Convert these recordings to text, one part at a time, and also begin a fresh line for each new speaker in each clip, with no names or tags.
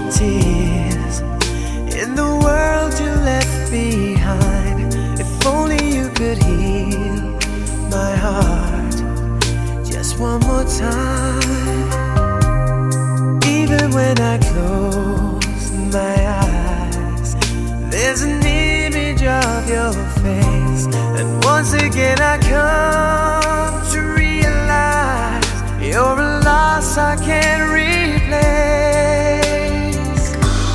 tears in the world you left behind. If only you could heal my heart just one more time. Even when I close my eyes, there's an image of your face, and once again I come to realize you're a loss I can't replace.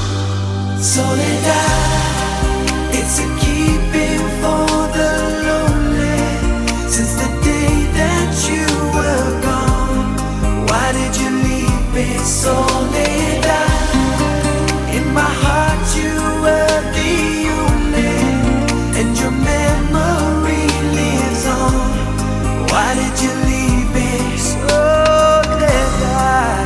Soledad, it's a keeping for the lonely. Since the day that you were gone, why did you leave me? Soledad, in my heart you were the only, and your memory lives on. Why did you leave me? Soledad,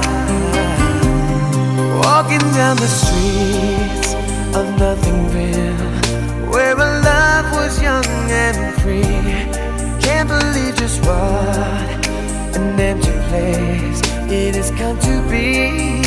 walking down the streets of nothing real, where a love was young and free. Can't believe just what an empty place it has come to be.